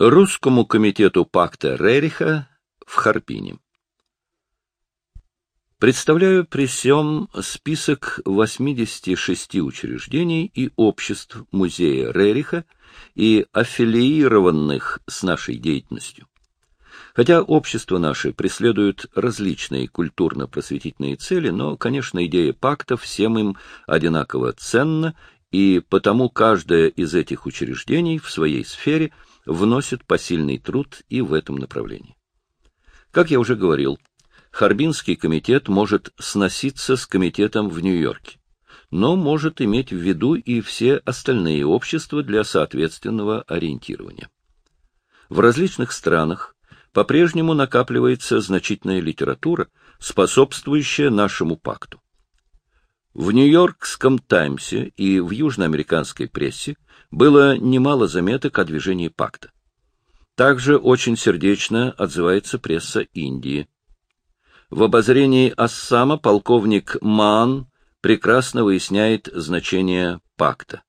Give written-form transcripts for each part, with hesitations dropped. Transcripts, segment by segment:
Русскому комитету пакта Рериха в Харбине. Представляю при сём список 86 учреждений и обществ музея Рериха и аффилированных с нашей деятельностью. Хотя общества наши преследуют различные культурно-просветительные цели, но, конечно, идея пакта всем им одинаково ценна, и потому каждое из этих учреждений в своей сфере вносит посильный труд и в этом направлении. Как я уже говорил, Харбинский комитет может сноситься с комитетом в Нью-Йорке, но может иметь в виду и все остальные общества для соответственного ориентирования. В различных странах по-прежнему накапливается значительная литература, способствующая нашему пакту. В Нью-Йоркском Таймсе и в южноамериканской прессе было немало заметок о движении пакта. Также очень сердечно отзывается пресса Индии. В обозрении Ассама полковник Маан прекрасно выясняет значение пакта.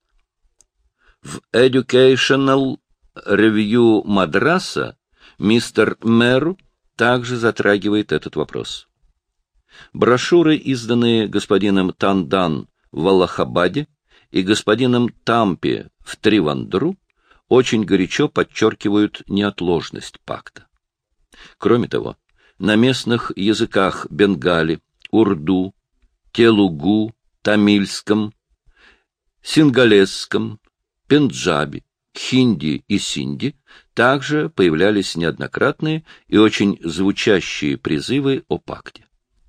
В Educational Review Мадраса мистер Меру также затрагивает этот вопрос. Брошюры, изданные господином Тандан в Аллахабаде и господином Тампе в Тривандру, очень горячо подчеркивают неотложность пакта. Кроме того, на местных языках бенгали, урду, телугу, тамильском, сингалесском, пенджаби, хинди и синди также появлялись неоднократные и очень звучащие призывы о пакте.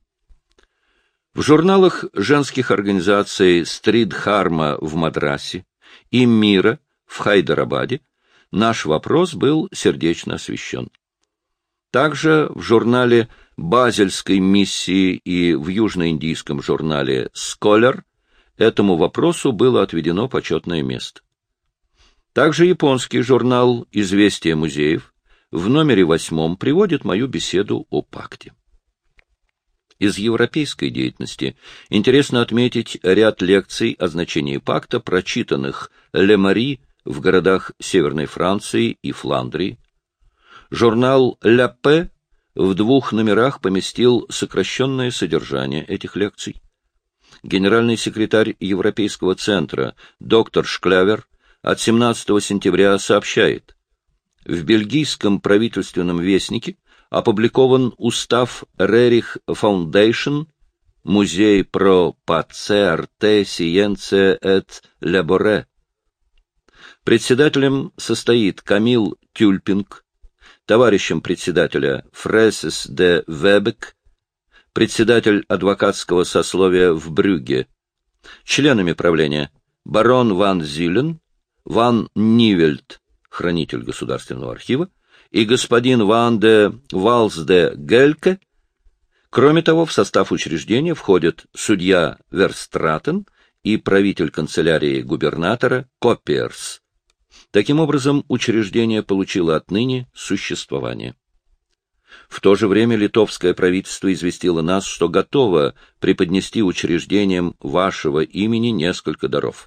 В журналах женских организаций Стридхарма в Мадрасе и Мира в Хайдарабаде наш вопрос был сердечно освещен. Также в журнале Базельской миссии и в южноиндийском журнале Scholar этому вопросу было отведено почетное место. Также японский журнал «Известия музеев» в номере 8 приводит мою беседу о пакте. Из европейской деятельности интересно отметить ряд лекций о значении пакта, прочитанных Ле-Мари в городах Северной Франции и Фландрии. Журнал «Ля Пэ» в 2 номерах поместил сокращенное содержание этих лекций. Генеральный секретарь Европейского центра доктор Шклявер от 17 сентября сообщает: в бельгийском правительственном вестнике опубликован устав Рерих Фаундейшн, музей про пацерте сиенце эт лаборе. Председателем состоит Камил Тюльпинг, товарищем председателя Фресес де Вебек, председатель адвокатского сословия в Брюгге, членами правления барон Ван Зилен, Ван Нивельд, хранитель Государственного архива, и господин Ван де Валсде Гельке. Кроме того, в состав учреждения входят судья Верстратен и правитель канцелярии губернатора Копперс. Таким образом, учреждение получило отныне существование. В то же время литовское правительство известило нас, что готово преподнести учреждениям вашего имени несколько даров.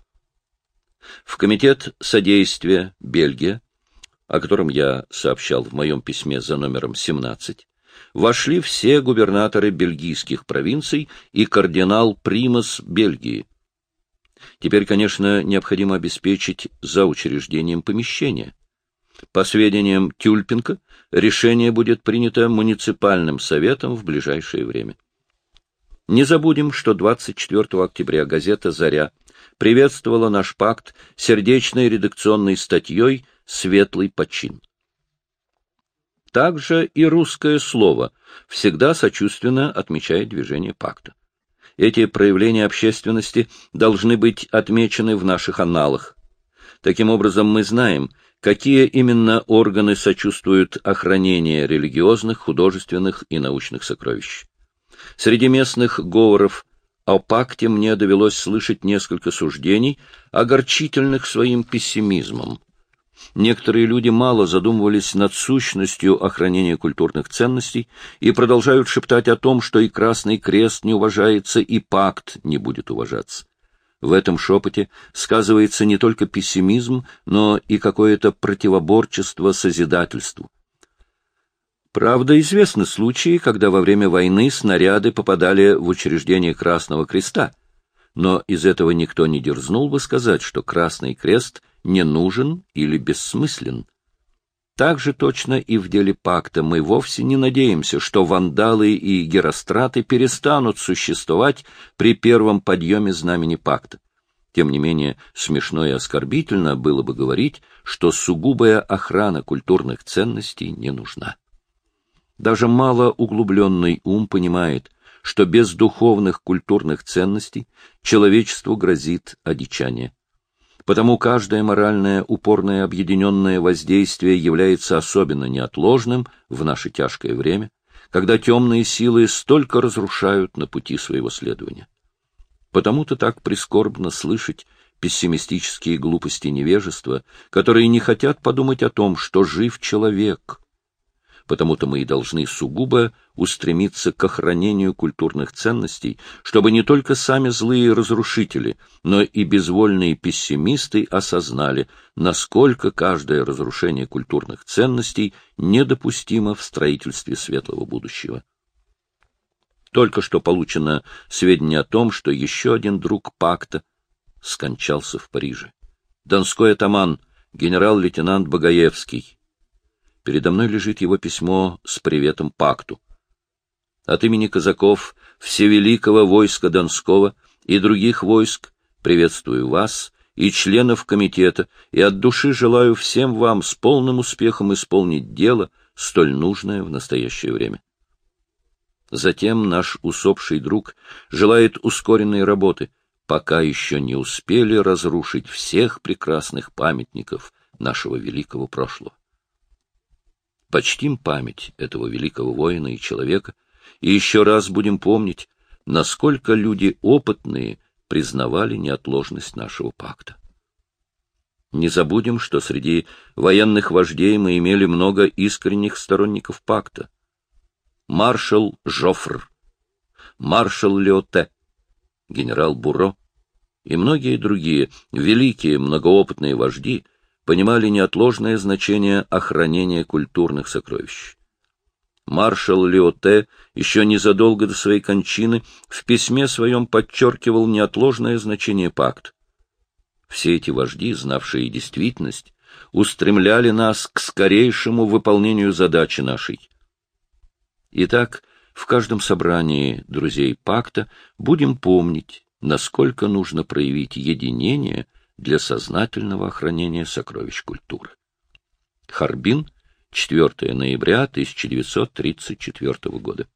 В комитет содействия Бельгия, о котором я сообщал в моем письме за номером 17, вошли все губернаторы бельгийских провинций и кардинал Примас Бельгии. Теперь, конечно, необходимо обеспечить за учреждением помещение. По сведениям Тюльпинга, решение будет принято муниципальным советом в ближайшее время. Не забудем, что 24 октября газета «Заря» приветствовала наш пакт сердечной редакционной статьей «Светлый почин». Также и русское слово всегда сочувственно отмечает движение пакта. Эти проявления общественности должны быть отмечены в наших анналах. Таким образом, мы знаем, какие именно органы сочувствуют охранению религиозных, художественных и научных сокровищ. Среди местных говоров о пакте мне довелось слышать несколько суждений, огорчительных своим пессимизмом. Некоторые люди мало задумывались над сущностью охранения культурных ценностей и продолжают шептать о том, что и Красный Крест не уважается, и пакт не будет уважаться. В этом шепоте сказывается не только пессимизм, но и какое-то противоборчество созидательству. Правда, известны случаи, когда во время войны снаряды попадали в учреждение Красного Креста, но из этого никто не дерзнул бы сказать, что Красный Крест не нужен или бессмыслен. Так же точно и в деле пакта мы вовсе не надеемся, что вандалы и геростраты перестанут существовать при первом подъеме знамени пакта. Тем не менее, смешно и оскорбительно было бы говорить, что сугубая охрана культурных ценностей не нужна. Даже малоуглубленный ум понимает, что без духовных культурных ценностей человечеству грозит одичание. Потому каждое моральное упорное объединенное воздействие является особенно неотложным в наше тяжкое время, когда темные силы столько разрушают на пути своего следования. Потому-то так прискорбно слышать пессимистические глупости невежества, которые не хотят подумать о том, что жив человек. Потому-то мы и должны сугубо устремиться к охранению культурных ценностей, чтобы не только сами злые разрушители, но и безвольные пессимисты осознали, насколько каждое разрушение культурных ценностей недопустимо в строительстве светлого будущего. Только что получено сведения о том, что еще один друг пакта скончался в Париже. Донской атаман, генерал-лейтенант Багаевский. Передо мной лежит его письмо с приветом пакту. От имени казаков Всевеликого войска Донского и других войск приветствую вас и членов комитета и от души желаю всем вам с полным успехом исполнить дело, столь нужное в настоящее время. Затем наш усопший друг желает ускоренной работы, пока еще не успели разрушить всех прекрасных памятников нашего великого прошлого. Почтим память этого великого воина и человека, и еще раз будем помнить, насколько люди опытные признавали неотложность нашего пакта. Не забудем, что среди военных вождей мы имели много искренних сторонников пакта. Маршал Жофр, маршал Леоте, генерал Буро и многие другие великие многоопытные вожди понимали неотложное значение охранения культурных сокровищ. Маршал Леоте еще незадолго до своей кончины в письме своем подчеркивал неотложное значение пакта. Все эти вожди, знавшие действительность, устремляли нас к скорейшему выполнению задачи нашей. Итак, в каждом собрании друзей пакта будем помнить, насколько нужно проявить единение для сознательного охранения сокровищ культуры. Харбин, 4 ноября 1934 года.